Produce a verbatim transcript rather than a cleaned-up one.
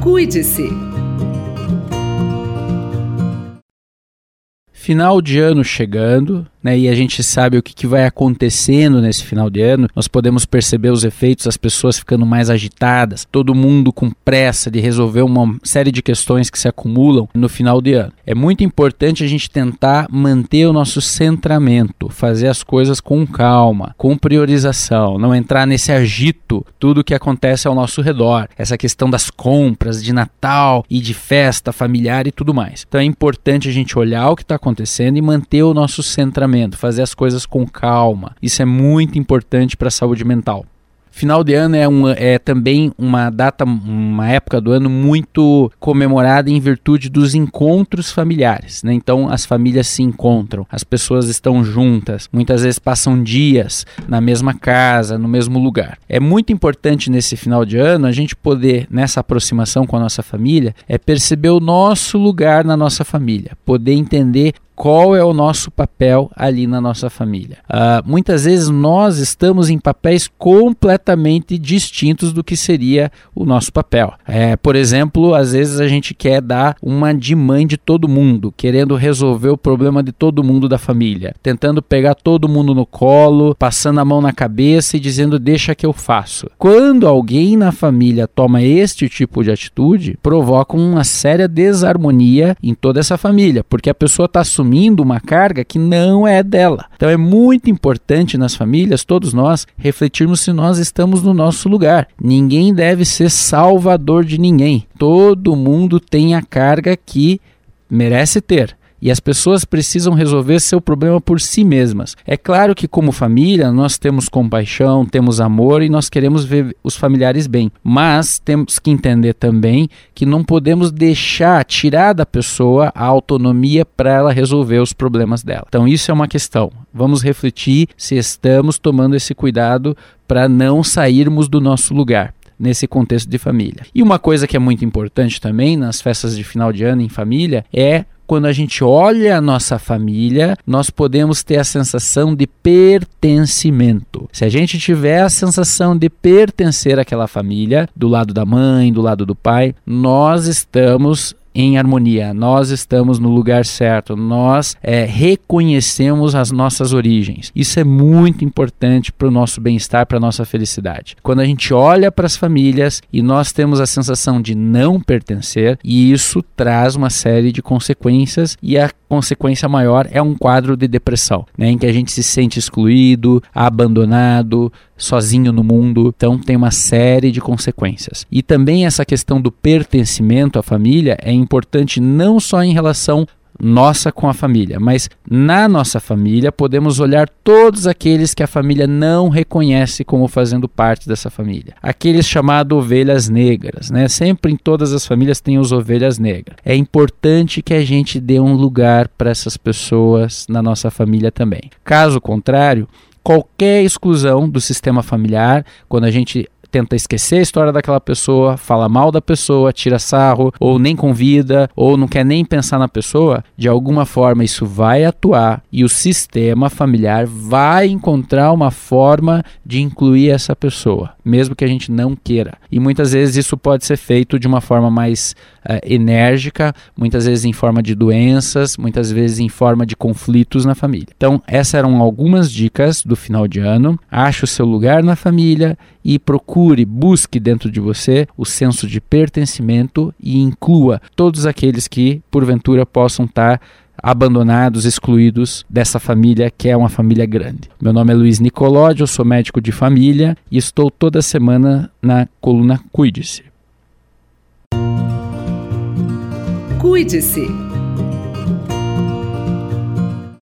Cuide-se. Final de ano chegando, né, e a gente sabe o que, que vai acontecendo nesse final de ano. Nós podemos perceber os efeitos, as pessoas ficando mais agitadas, todo mundo com pressa de resolver uma série de questões que se acumulam no final de ano. É muito importante a gente tentar manter o nosso centramento, fazer as coisas com calma, com priorização, não entrar nesse agito, tudo que acontece ao nosso redor, essa questão das compras de Natal e de festa familiar e tudo mais. Então é importante a gente olhar o que está acontecendo acontecendo e manter o nosso centramento, fazer as coisas com calma. Isso é muito importante para a saúde mental. Final de ano é, um, é também uma data, uma época do ano muito comemorada em virtude dos encontros familiares, né? Então as famílias se encontram, as pessoas estão juntas, muitas vezes passam dias na mesma casa, no mesmo lugar. É muito importante nesse final de ano a gente poder, nessa aproximação com a nossa família, é perceber o nosso lugar na nossa família, poder entender qual é o nosso papel ali na nossa família. Uh, muitas vezes nós estamos em papéis completamente distintos do que seria o nosso papel. É, por exemplo, às vezes a gente quer dar uma de mãe de todo mundo, querendo resolver o problema de todo mundo da família, tentando pegar todo mundo no colo, passando a mão na cabeça e dizendo deixa que eu faço. Quando alguém na família toma este tipo de atitude, provoca uma séria desarmonia em toda essa família, porque a pessoa está assumindo uma carga que não é dela. Então é muito importante nas famílias, todos nós, refletirmos se nós estamos no nosso lugar. Ninguém deve ser salvador de ninguém. Todo mundo tem a carga que merece ter. E as pessoas precisam resolver seu problema por si mesmas. É claro que como família nós temos compaixão, temos amor e nós queremos ver os familiares bem. Mas temos que entender também que não podemos deixar, tirar da pessoa a autonomia para ela resolver os problemas dela. Então isso é uma questão. Vamos refletir se estamos tomando esse cuidado para não sairmos do nosso lugar nesse contexto de família. E uma coisa que é muito importante também nas festas de final de ano em família é quando a gente olha a nossa família, nós podemos ter a sensação de pertencimento. Se a gente tiver a sensação de pertencer àquela família, do lado da mãe, do lado do pai, nós estamos em harmonia, nós estamos no lugar certo, nós é, reconhecemos as nossas origens. Isso é muito importante para o nosso bem-estar, para a nossa felicidade. Quando a gente olha para as famílias e nós temos a sensação de não pertencer, e isso traz uma série de consequências, e a consequência maior é um quadro de depressão, né, em que a gente se sente excluído, abandonado, sozinho no mundo. Então tem uma série de consequências. E também essa questão do pertencimento à família é importante não só em relação nossa com a família, mas na nossa família podemos olhar todos aqueles que a família não reconhece como fazendo parte dessa família. Aqueles chamados ovelhas negras, né? Sempre em todas as famílias tem os ovelhas negras. É importante que a gente dê um lugar para essas pessoas na nossa família também. Caso contrário, qualquer exclusão do sistema familiar, quando a gente tenta esquecer a história daquela pessoa, fala mal da pessoa, tira sarro, ou nem convida, ou não quer nem pensar na pessoa, de alguma forma isso vai atuar e o sistema familiar vai encontrar uma forma de incluir essa pessoa, mesmo que a gente não queira. E muitas vezes isso pode ser feito de uma forma mais uh, enérgica, muitas vezes em forma de doenças, muitas vezes em forma de conflitos na família. Então, essas eram algumas dicas do final de ano. Ache o seu lugar na família e procure, busque dentro de você o senso de pertencimento e inclua todos aqueles que, porventura, possam estar abandonados, excluídos dessa família que é uma família grande. Meu nome é Luiz Nicolodi, eu sou médico de família e estou toda semana na coluna Cuide-se. Cuide-se.